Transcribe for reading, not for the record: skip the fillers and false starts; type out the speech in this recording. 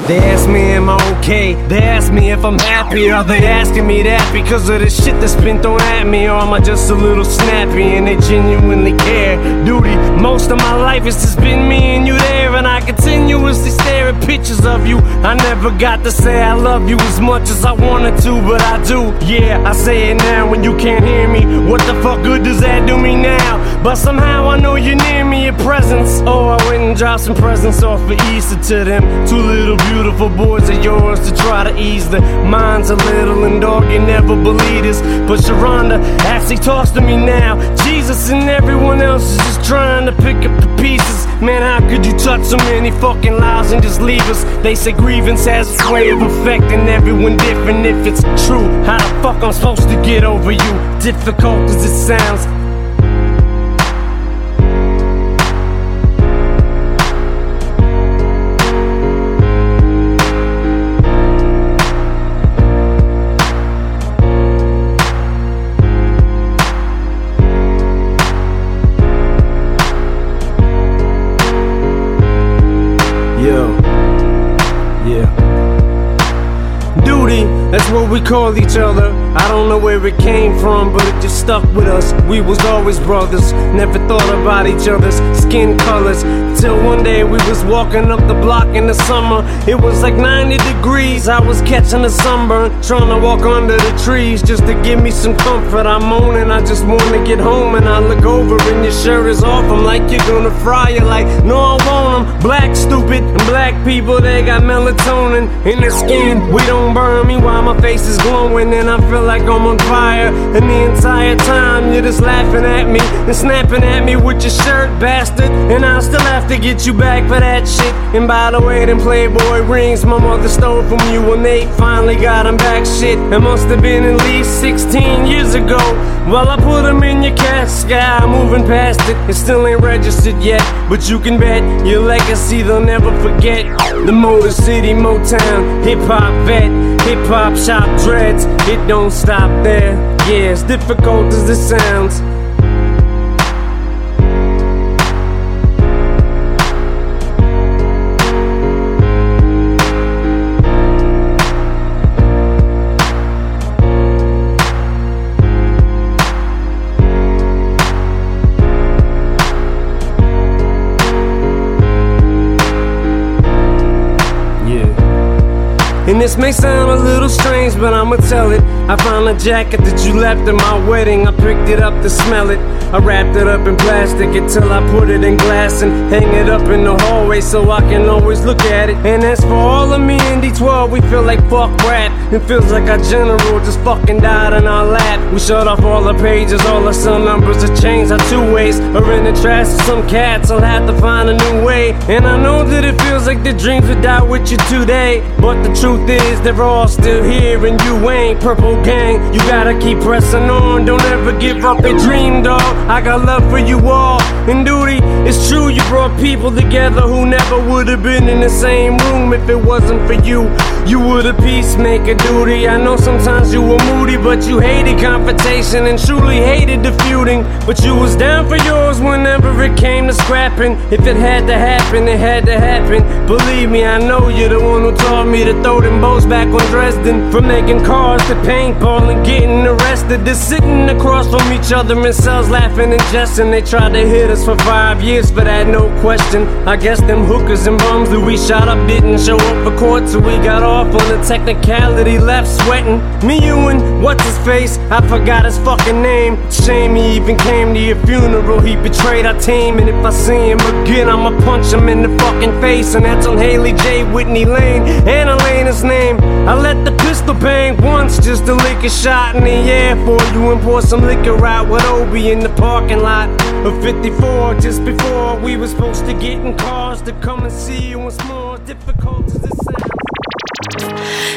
They ask me am I okay, they ask me if I'm happy. Are they asking me that because of the shit that's been thrown at me? Or am I just a little snappy and they genuinely care? Duty, most of my life it's just been me and you there, and I continuously stare at pictures of you. I never got to say I love you as much as I wanted to, but I do. Yeah, I say it now when you can't hear me. What the fuck good does that do me now? But somehow I know you're near me, your presence. Oh, I went and dropped some presents off for Easter to them two little beautiful boys of yours to try to ease their minds a little. And dog, you never believe this, but Sharonda actually talks to me now. Jesus and everyone else is just trying to pick up the pieces. Man, how could you touch so many fucking lives and just leave us? They say grievance has a way of affecting everyone different. If it's true, how the fuck I'm supposed to get over you? Difficult as it sounds. Duty, that's what we call each other. I don't know where it came from, but it just stuck with us. We was always brothers, never thought about each other's skin colors. Till one day we was walking up the block in the summer. It was like 90 degrees, I was catching a sunburn, trying to walk under the trees just to give me some comfort. I'm moaning, I just wanna get home, and I look over and your shirt is off. I'm like, you're gonna fry. You're like, no I won't. I'm black, stupid, and black people, they got melatonin in their skin. We don't burn me while my face is glowing, and I feel like I'm on fire. And the entire time you're just laughing at me and snapping at me with your shirt, bastard. And I'll still have to get you back for that shit. And by the way, them Playboy rings my mother stole from you when they finally got them back. Shit, it must have been at least 16 years ago. Well, I put them in your casket, I'm moving past it. It still ain't registered yet, but you can bet your legacy they'll never forget. The Motor City Motown, hip-hop vet, hip-hop shop dreads. It don't stop there, yeah, as difficult as it sounds. And this may sound a little strange, but I'ma tell it. I found a jacket that you left at my wedding. I picked it up to smell it. I wrapped it up in plastic until I put it in glass and hang it up in the hallway so I can always look at it. And as for all of me in D12, we feel like fuck rap. It feels like our general just fucking died in our lap. We shut off all the pages, all the cell numbers have changed our two ways. Or in the trash of some cats, I'll have to find a new way. And I know that it feels like the dreams would die with you today, but the truth is they're all still here and you ain't. Purple gang, you gotta keep pressing on. Don't ever give up a dream, dog. I got love for you all. And duty, it's true you brought people together who never would have been in the same room if it wasn't for you. You were the peacemaker, duty. I know sometimes you were moody, but you hated confrontation and truly hated the feuding. But you was down for yours whenever it came to scrapping. If it had to happen, it had to happen. Believe me, I know you're the one who taught me to throw them bows back on Dresden. From making cars to paintball and getting arrested, to sitting across from each other in cells laughing and jesting. They tried to hit us for 5 years for that, no question. I guess them hookers and bums that we shot up didn't show up for court, so we got off on the technicality, left sweating. Me, you, and what's his face? I forgot his fucking name. Shame he even came to your funeral. He betrayed our team, and if I see him again, I'ma punch him in the fucking face. And that's on Haley J. Whitney Lane, and Elena's name. I let the pistol bang once just to lick a shot in the air for you and pour some liquor out with Obi in the parking lot of 54. Just before we were supposed to get in cars to come and see you once more. Difficult as it sounds.